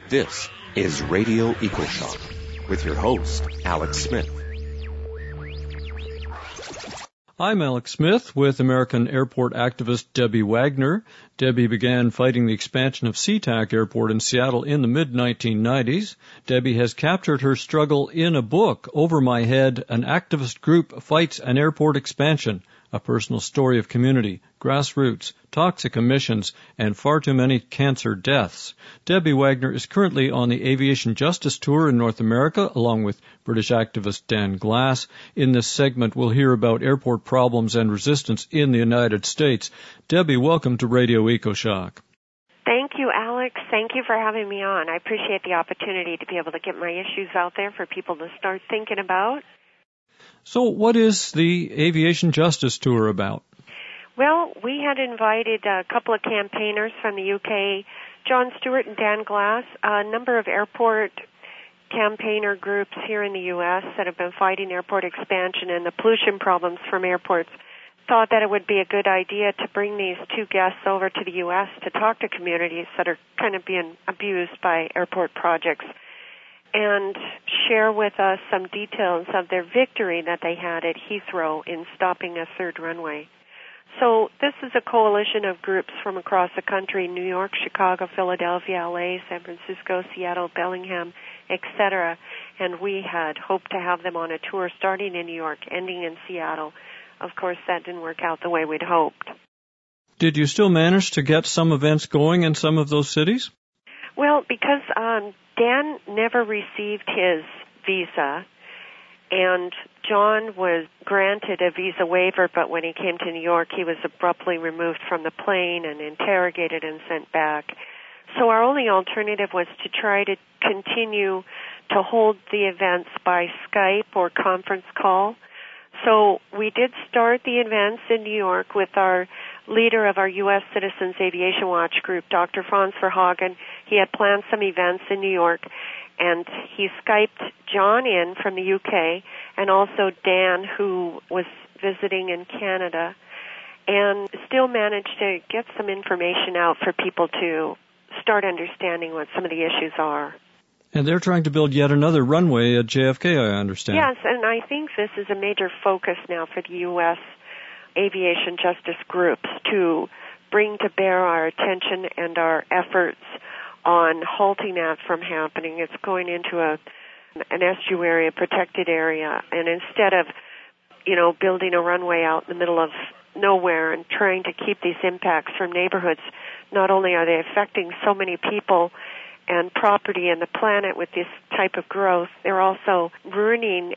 This is Radio EcoShock with your host, Alex Smith. I'm Alex Smith with American airport activist Debbie Wagner. Debbie began fighting the expansion of SeaTac Airport in Seattle in the mid-1990s. Debbie has captured her struggle in a book, Over My Head, An Activist Group Fights an Airport Expansion, a personal story of community, grassroots, toxic emissions, and far too many cancer deaths. Debbie Wagner is currently on the Aviation Justice Tour in North America, along with British activist Dan Glass. In this segment, we'll hear about airport problems and resistance in the United States. Debbie, welcome to Radio EcoShock. Thank you, Alex. Thank you for having me on. I appreciate the opportunity to be able to get my issues out there for people to start thinking about. So what is the Aviation Justice Tour about? Well, we had invited a couple of campaigners from the UK, John Stewart and Dan Glass, a number of airport campaigner groups here in the U.S. that have been fighting airport expansion and the pollution problems from airports, thought that it would be a good idea to bring these two guests over to the U.S. to talk to communities that are kind of being abused by airport projects and share with us some details of their victory that they had at Heathrow in stopping a third runway. So this is a coalition of groups from across the country, New York, Chicago, Philadelphia, LA, San Francisco, Seattle, Bellingham, etc. And we had hoped to have them on a tour starting in New York, ending in Seattle. Of course, that didn't work out the way we'd hoped. Did you still manage to get some events going in some of those cities? Well, because Dan never received his visa, and John was granted a visa waiver, but when he came to New York, he was abruptly removed from the plane and interrogated and sent back. So our only alternative was to try to continue to hold the events by Skype or conference call. So we did start the events in New York with our leader of our U.S. Citizens Aviation Watch group, Dr. Franz Verhagen. He had planned some events in New York, and he Skyped John in from the UK and also Dan, who was visiting in Canada, and still managed to get some information out for people to start understanding what some of the issues are. And they're trying to build yet another runway at JFK, I understand. Yes, and I think this is a major focus now for the U.S. aviation justice groups to bring to bear our attention and our efforts on halting that from happening. It's going into an estuary, a protected area, and instead of, building a runway out in the middle of nowhere and trying to keep these impacts from neighborhoods, not only are they affecting so many people and property and the planet with this type of growth, they're also ruining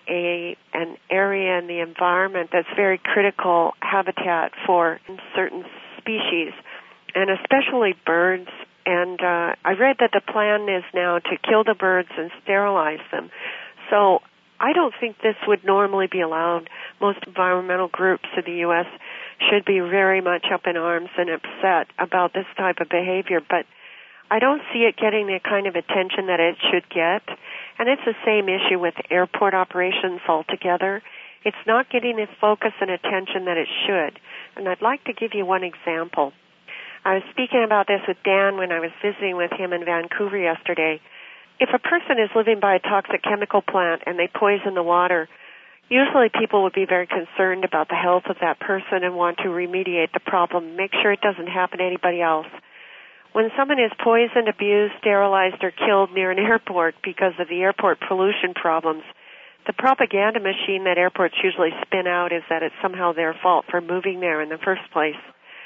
an area in the environment that's very critical habitat for certain species, and especially birds. And I read that the plan is now to kill the birds and sterilize them. So I don't think this would normally be allowed. Most environmental groups in the U.S. should be very much up in arms and upset about this type of behavior, but I don't see it getting the kind of attention that it should get. And it's the same issue with airport operations altogether. It's not getting the focus and attention that it should. And I'd like to give you one example. I was speaking about this with Dan when I was visiting with him in Vancouver yesterday. If a person is living by a toxic chemical plant and they poison the water, usually people would be very concerned about the health of that person and want to remediate the problem, make sure it doesn't happen to anybody else. When someone is poisoned, abused, sterilized, or killed near an airport because of the airport pollution problems, the propaganda machine that airports usually spin out is that it's somehow their fault for moving there in the first place.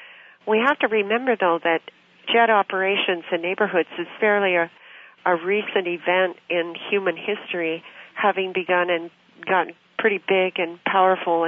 We have to remember, though, that jet operations in neighborhoods is fairly a recent event in human history, having begun and gotten pretty big and powerful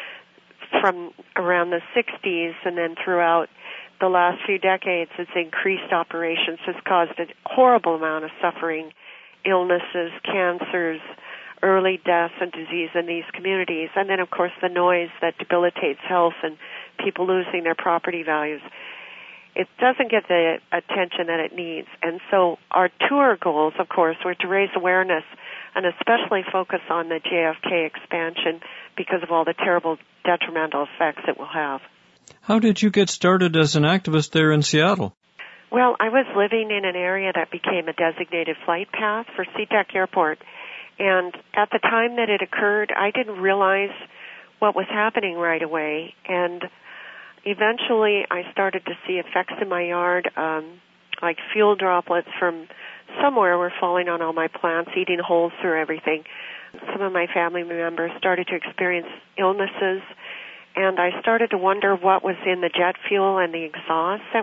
from around the 60s and then throughout the last few decades. Its increased operations has caused a horrible amount of suffering, illnesses, cancers, early death and disease in these communities. And then, of course, the noise that debilitates health and people losing their property values. It doesn't get the attention that it needs. And so our tour goals, of course, were to raise awareness and especially focus on the JFK expansion because of all the terrible detrimental effects it will have. How did you get started as an activist there in Seattle? Well, I was living in an area that became a designated flight path for SeaTac Airport, and at the time that it occurred, I didn't realize what was happening right away, and eventually I started to see effects in my yard, like fuel droplets from somewhere were falling on all my plants, eating holes through everything. Some of my family members started to experience illnesses, and I started to wonder what was in the jet fuel and the exhaust that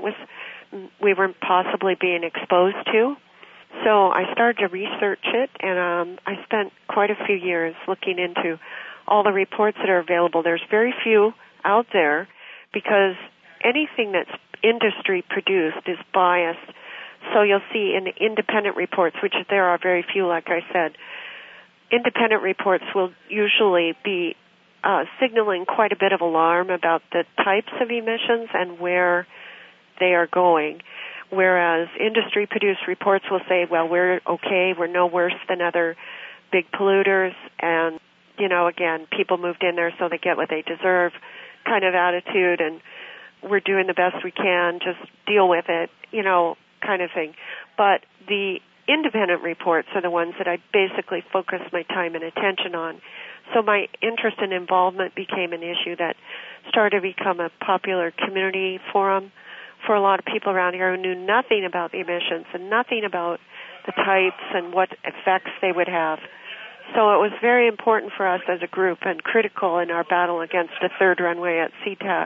we were possibly being exposed to. So I started to research it, and I spent quite a few years looking into all the reports that are available. There's very few out there because anything that's industry produced is biased. So you'll see in the independent reports, which there are very few, like I said, independent reports will usually be signaling quite a bit of alarm about the types of emissions and where they are going, whereas industry-produced reports will say, well, we're okay, we're no worse than other big polluters, and, you know, again, people moved in there so they get what they deserve kind of attitude, and we're doing the best we can, just deal with it, you know, kind of thing. But the independent reports are the ones that I basically focus my time and attention on. So my interest and involvement became an issue that started to become a popular community forum for a lot of people around here who knew nothing about the emissions and nothing about the types and what effects they would have. So it was very important for us as a group and critical in our battle against the third runway at SeaTac.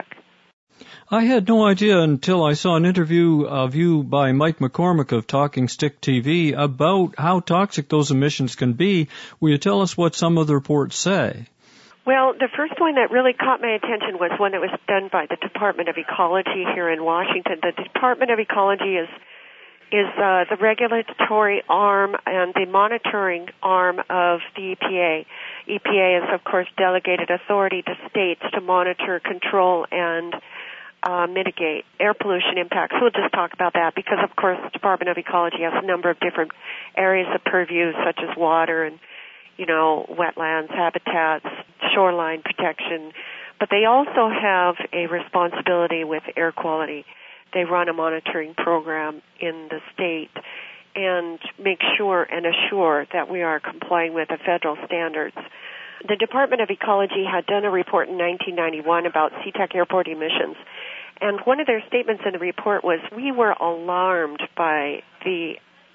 I had no idea until I saw an interview of you by Mike McCormick of Talking Stick TV about how toxic those emissions can be. Will you tell us what some of the reports say? Well, the first one that really caught my attention was one that was done by the Department of Ecology here in Washington. The Department of Ecology is the regulatory arm and the monitoring arm of the EPA. EPA is, of course, delegated authority to states to monitor, control, and mitigate air pollution impacts. We'll just talk about that because, of course, the Department of Ecology has a number of different areas of purview, such as water and, you know, wetlands, habitats, shoreline protection. But they also have a responsibility with air quality. They run a monitoring program in the state and make sure and assure that we are complying with the federal standards. The Department of Ecology had done a report in 1991 about SeaTac airport emissions, and one of their statements in the report was, we were alarmed by the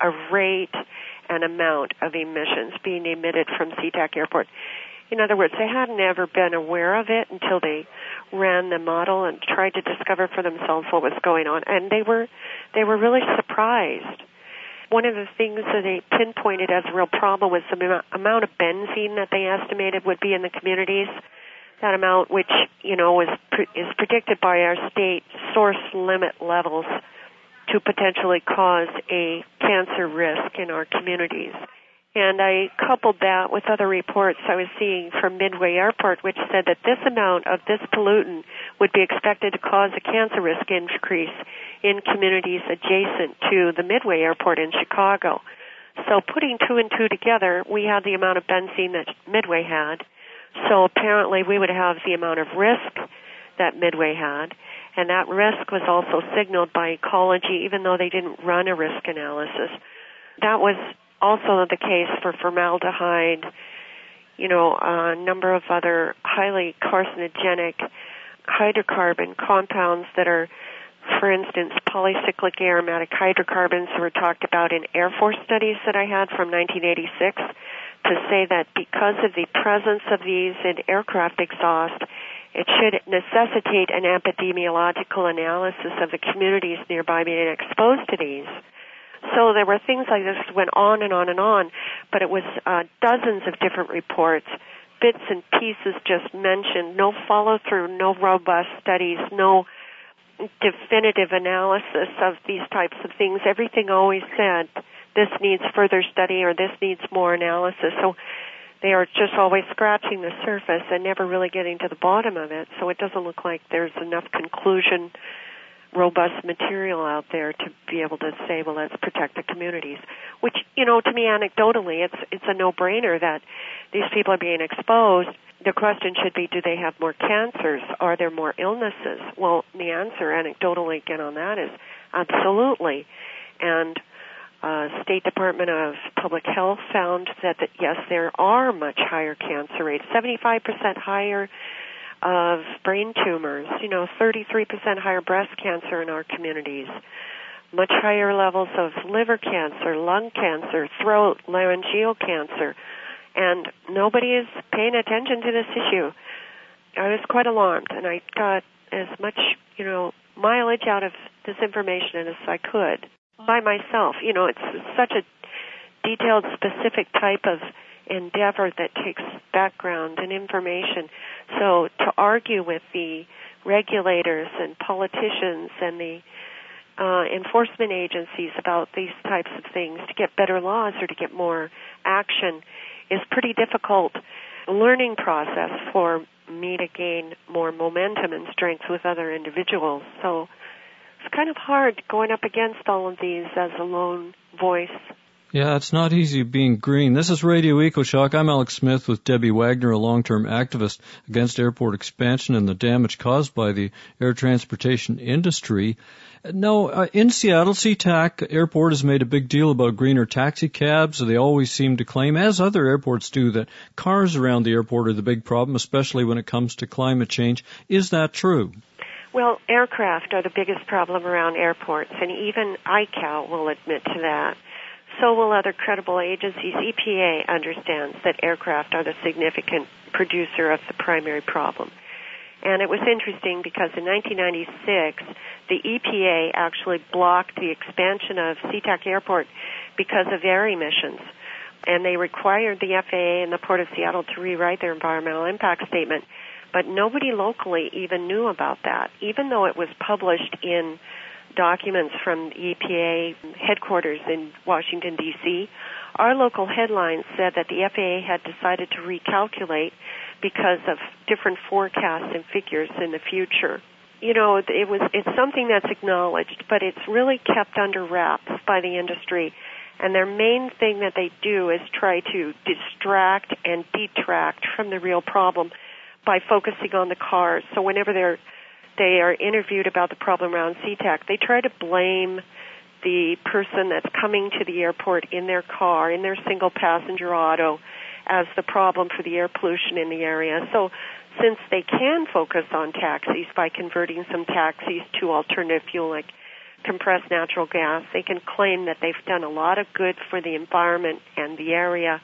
rate and amount of emissions being emitted from SeaTac airport. In other words, they hadn't ever been aware of it until they ran the model and tried to discover for themselves what was going on, and they were really surprised. One of the things that they pinpointed as a real problem was the amount of benzene that they estimated would be in the communities. That amount, which, you know, is predicted by our state source limit levels to potentially cause a cancer risk in our communities. And I coupled that with other reports I was seeing from Midway Airport, which said that this amount of this pollutant would be expected to cause a cancer risk increase in communities adjacent to the Midway Airport in Chicago. So putting two and two together, we had the amount of benzene that Midway had. So apparently we would have the amount of risk that Midway had. And that risk was also signaled by Ecology, even though they didn't run a risk analysis. That was also the case for formaldehyde, you know, a number of other highly carcinogenic hydrocarbon compounds that are, for instance, polycyclic aromatic hydrocarbons were talked about in Air Force studies that I had from 1986 to say that because of the presence of these in aircraft exhaust, it should necessitate an epidemiological analysis of the communities nearby being exposed to these. So there were things like this that went on and on and on, but it was dozens of different reports, bits and pieces just mentioned, no follow-through, no robust studies, no definitive analysis of these types of things. Everything always said, this needs further study or this needs more analysis. So they are just always scratching the surface and never really getting to the bottom of it. So it doesn't look like there's enough conclusion, robust material out there to be able to say, well, let's protect the communities. Which, you know, to me, anecdotally, it's a no-brainer that these people are being exposed. The question should be, do they have more cancers? Are there more illnesses? Well, the answer, anecdotally, again, on that is Absolutely. And State Department of Public Health found that yes, there are much higher cancer rates, 75% higher of brain tumors, 33% higher breast cancer in our communities, much higher levels of liver cancer, lung cancer, throat, laryngeal cancer, and nobody is paying attention to this issue. I was quite alarmed, and I got as much, mileage out of this information as I could by myself. It's such a detailed, specific type of endeavor that takes background and information. So to argue with the regulators and politicians and the enforcement agencies about these types of things to get better laws or to get more action is pretty difficult learning process for me to gain more momentum and strength with other individuals. So it's kind of hard going up against all of these as a lone voice. Yeah, it's not easy being green. This is Radio EcoShock. I'm Alex Smith with Debbie Wagner, a long-term activist against airport expansion and the damage caused by the air transportation industry. Now, in Seattle, SeaTac Airport has made a big deal about greener taxi cabs. They always seem to claim, as other airports do, that cars around the airport are the big problem, especially when it comes to climate change. Is that true? Well, aircraft are the biggest problem around airports, and even ICAO will admit to that. So will other credible agencies. EPA understands that aircraft are the significant producer of the primary problem. And it was interesting because in 1996, the EPA actually blocked the expansion of SeaTac Airport because of air emissions. And they required the FAA and the Port of Seattle to rewrite their environmental impact statement. But nobody locally even knew about that, even though it was published in documents from the EPA headquarters in Washington, D.C. Our local headlines said that the FAA had decided to recalculate because of different forecasts and figures in the future. It's something that's acknowledged, but it's really kept under wraps by the industry. And their main thing that they do is try to distract and detract from the real problem by focusing on the cars. So whenever they are interviewed about the problem around SeaTac, they try to blame the person that's coming to the airport in their car, in their single-passenger auto, as the problem for the air pollution in the area. So since they can focus on taxis by converting some taxis to alternative fuel like compressed natural gas, they can claim that they've done a lot of good for the environment and the area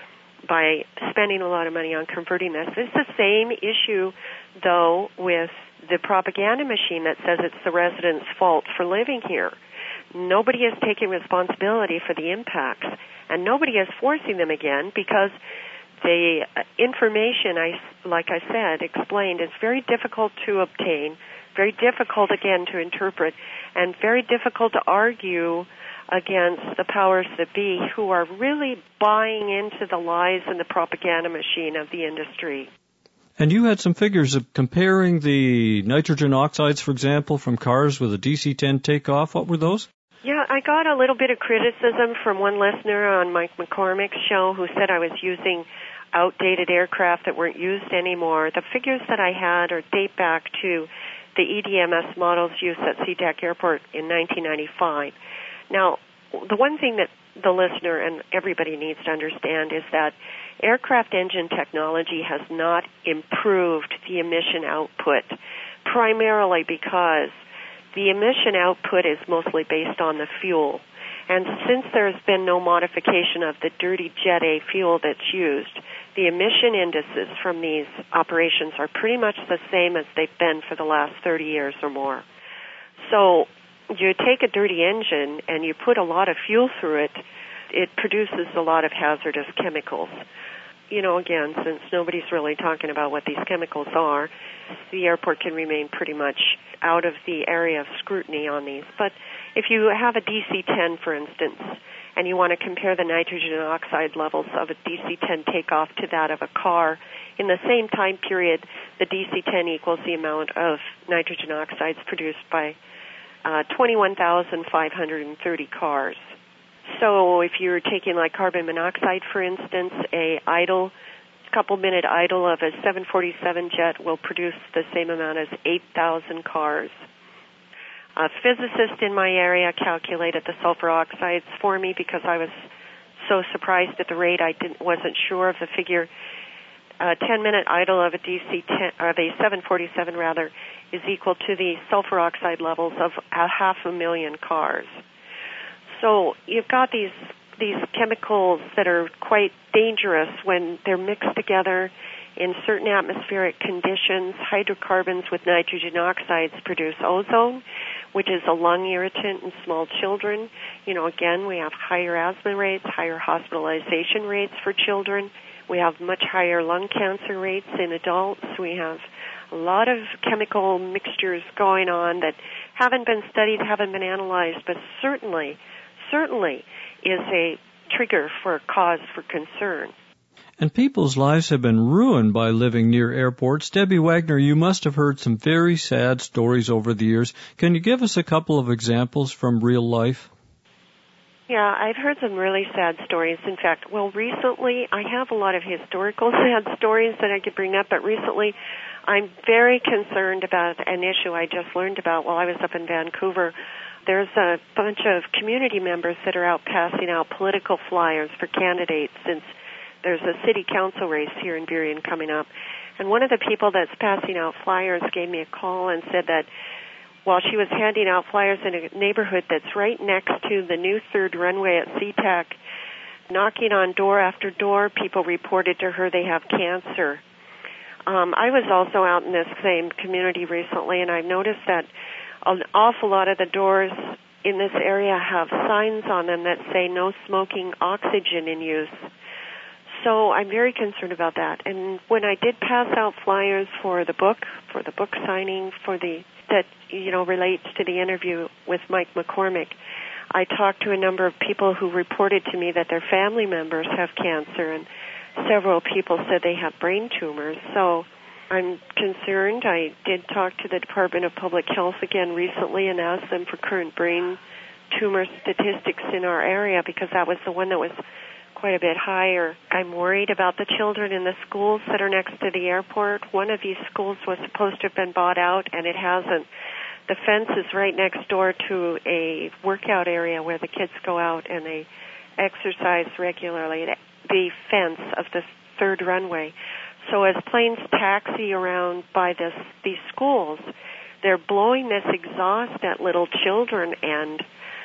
by spending a lot of money on converting this. It's the same issue, though, with the propaganda machine that says it's the residents' fault for living here. Nobody is taking responsibility for the impacts, and nobody is forcing them again because the information, like I said, explained, is very difficult to obtain, very difficult, again, to interpret, and very difficult to argue against the powers that be who are really buying into the lies and the propaganda machine of the industry. And you had some figures of comparing the nitrogen oxides, for example, from cars with a DC-10 takeoff. What were those? Yeah, I got a little bit of criticism from one listener on Mike McCormick's show who said I was using outdated aircraft that weren't used anymore. The figures that I had date back to the EDMS models used at SeaTac Airport in 1995. Now, the one thing that the listener and everybody needs to understand is that aircraft engine technology has not improved the emission output, primarily because the emission output is mostly based on the fuel. And since there's been no modification of the dirty Jet A fuel that's used, the emission indices from these operations are pretty much the same as they've been for the last 30 years or more. So you take a dirty engine and you put a lot of fuel through it, it produces a lot of hazardous chemicals. Again, since nobody's really talking about what these chemicals are, the airport can remain pretty much out of the area of scrutiny on these. But if you have a DC-10, for instance, and you want to compare the nitrogen oxide levels of a DC-10 takeoff to that of a car, in the same time period, the DC-10 equals the amount of nitrogen oxides produced by 21,530 cars. So if you're taking like carbon monoxide, for instance, a couple-minute idle of a 747 jet will produce the same amount as 8,000 cars. A physicist in my area calculated the sulfur oxides for me because I was so surprised at the rate. I wasn't sure of the figure. A 10-minute idle of a of a 747 rather is equal to the sulfur oxide levels of 500,000 cars. So you've got these chemicals that are quite dangerous when they're mixed together in certain atmospheric conditions. Hydrocarbons with nitrogen oxides produce ozone, which is a lung irritant in small children. Again, we have higher asthma rates, higher hospitalization rates for children. We have much higher lung cancer rates in adults. We have a lot of chemical mixtures going on that haven't been studied, haven't been analyzed, but certainly is a trigger for cause for concern. And people's lives have been ruined by living near airports. Debbie Wagner, you must have heard some very sad stories over the years. Can you give us a couple of examples from real life? Yeah, I've heard some really sad stories. In fact, recently I have a lot of historical sad stories that I could bring up, but recently I'm very concerned about an issue I just learned about while I was up in Vancouver. There's a bunch of community members that are out passing out political flyers for candidates since there's a city council race here in Burien coming up. And one of the people that's passing out flyers gave me a call and said that while she was handing out flyers in a neighborhood that's right next to the new third runway at SeaTac, knocking on door after door, people reported to her they have cancer. I was also out in this same community recently, and I've noticed that an awful lot of the doors in this area have signs on them that say no smoking, oxygen in use. So I'm very concerned about that. And when I did pass out flyers for the book signing that relates to the interview with Mike McCormick, I talked to a number of people who reported to me that their family members have cancer, and several people said they have brain tumors. So I'm concerned. I did talk to the Department of Public Health again recently and asked them for current brain tumor statistics in our area because that was the one that was quite a bit higher. I'm worried about the children in the schools that are next to the airport. One of these schools was supposed to have been bought out, and it hasn't. The fence is right next door to a workout area where the kids go out and they exercise regularly, the fence of the third runway. So as planes taxi around by these schools, they're blowing this exhaust at little children, and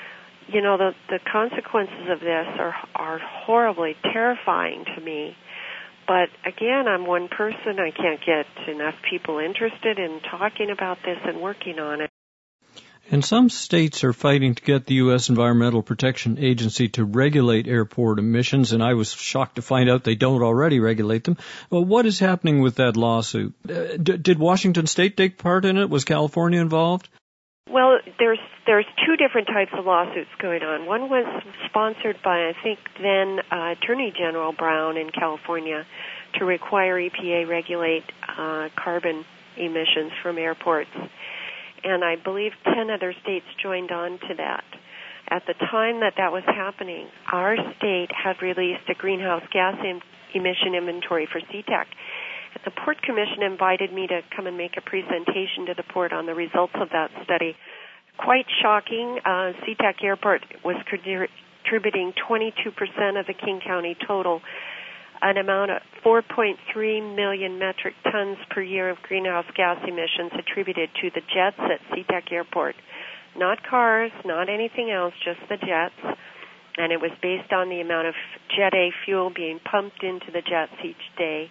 the consequences of this are horribly terrifying to me. But again, I'm one person. I can't get enough people interested in talking about this and working on it. And some states are fighting to get the U.S. Environmental Protection Agency to regulate airport emissions, and I was shocked to find out they don't already regulate them. Well, what is happening with that lawsuit? Did Washington State take part in it? Was California involved? Well, there's two different types of lawsuits going on. One was sponsored by, I think, then Attorney General Brown in California to require EPA regulate carbon emissions from airports. And I believe 10 other states joined on to that. At the time that was happening, our state had released a greenhouse gas emission inventory for SeaTac. The Port Commission invited me to come and make a presentation to the port on the results of that study. Quite shocking. SeaTac Airport was contributing 22% of the King County total, an amount of 4.3 million metric tons per year of greenhouse gas emissions attributed to the jets at SeaTac Airport. Not cars, not anything else, just the jets. And it was based on the amount of Jet A fuel being pumped into the jets each day.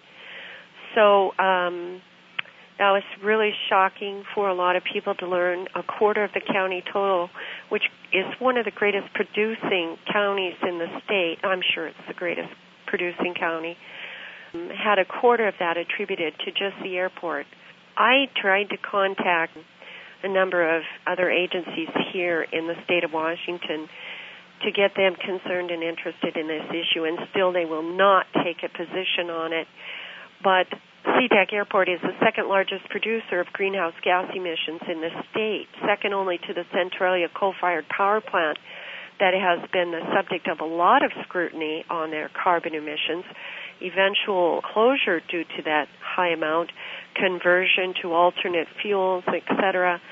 So that was really shocking for a lot of people to learn. A quarter of the county total, which is one of the greatest producing counties in the state, I'm sure it's the greatest producing county, had a quarter of that attributed to just the airport. I tried to contact a number of other agencies here in the state of Washington to get them concerned and interested in this issue, and still they will not take a position on it. But SeaTac Airport is the second largest producer of greenhouse gas emissions in the state, second only to the Centralia coal-fired power plant that has been the subject of a lot of scrutiny on their carbon emissions, eventual closure due to that high amount, conversion to alternate fuels, etc.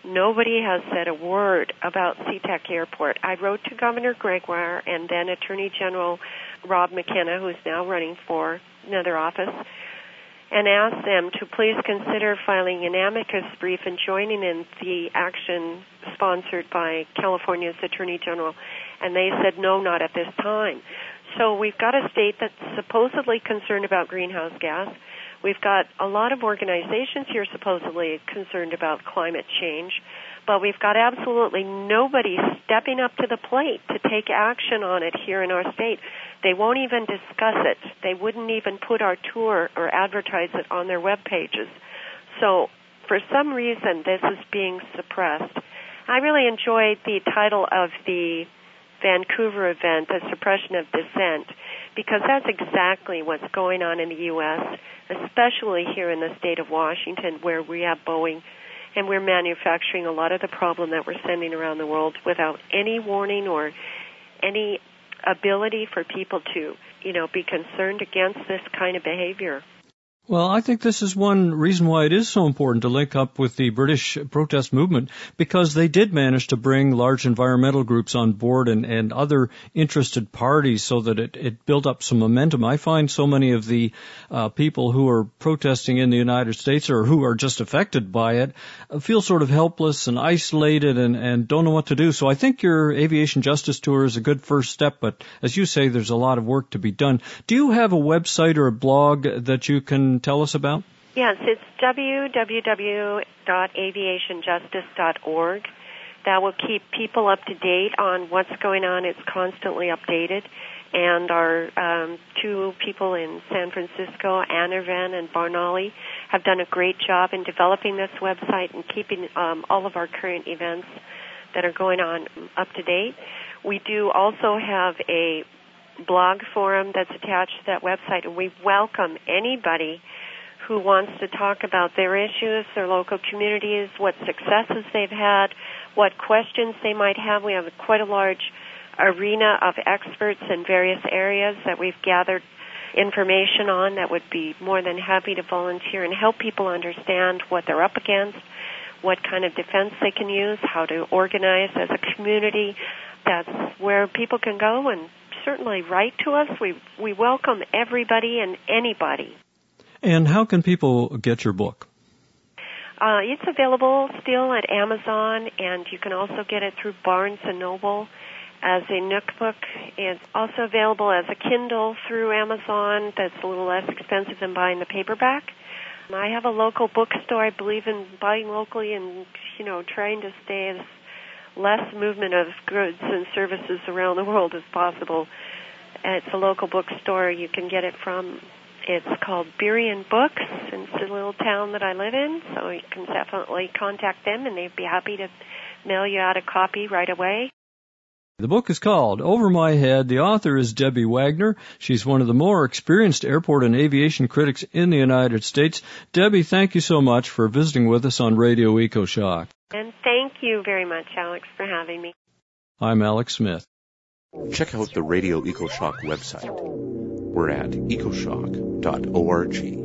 Nobody has said a word about SeaTac Airport. I wrote to Governor Gregoire and then Attorney General Rob McKenna, who's now running for another office, and asked them to please consider filing an amicus brief and joining in the action sponsored by California's Attorney General. And they said, no, not at this time. So we've got a state that's supposedly concerned about greenhouse gas. We've got a lot of organizations here supposedly concerned about climate change, but we've got absolutely nobody stepping up to the plate to take action on it here in our state. They won't even discuss it. They wouldn't even put our tour or advertise it on their web pages. So for some reason, this is being suppressed. I really enjoyed the title of the Vancouver event, The Suppression of Dissent, because that's exactly what's going on in the U.S., especially here in the state of Washington, where we have Boeing, and we're manufacturing a lot of the problem that we're sending around the world without any warning or any ability for people to, be concerned against this kind of behavior. Well, I think this is one reason why it is so important to link up with the British protest movement, because they did manage to bring large environmental groups on board and other interested parties so that it built up some momentum. I find so many of the people who are protesting in the United States or who are just affected by it feel sort of helpless and isolated and don't know what to do. So I think your aviation justice tour is a good first step, but as you say, there's a lot of work to be done. Do you have a website or a blog that you can tell us about? Yes, it's www.aviationjustice.org. That will keep people up to date on what's going on. It's constantly updated. And our two people in San Francisco, Anirvan and Barnali, have done a great job in developing this website and keeping all of our current events that are going on up to date. We do also have a blog forum that's attached to that website, and we welcome anybody who wants to talk about their issues, their local communities, what successes they've had, what questions they might have. We have quite a large arena of experts in various areas that we've gathered information on that would be more than happy to volunteer and help people understand what they're up against, what kind of defense they can use, how to organize as a community. That's where people can go and certainly write to us. We welcome everybody and anybody. And how can people get your book? It's available still at Amazon, and you can also get it through Barnes & Noble as a Nook book. It's also available as a Kindle through Amazon. That's a little less expensive than buying the paperback. I have a local bookstore. I believe in buying locally and, trying to stay as less movement of goods and services around the world as possible. It's a local bookstore you can get it from. It's called Burien Books, and it's a little town that I live in, so you can definitely contact them, and they'd be happy to mail you out a copy right away. The book is called Over My Head. The author is Debbie Wagner. She's one of the more experienced airport and aviation critics in the United States. Debbie, thank you so much for visiting with us on Radio EcoShock. And thank you very much, Alex, for having me. I'm Alex Smith. Check out the Radio EcoShock website. We're at ecoshock.org.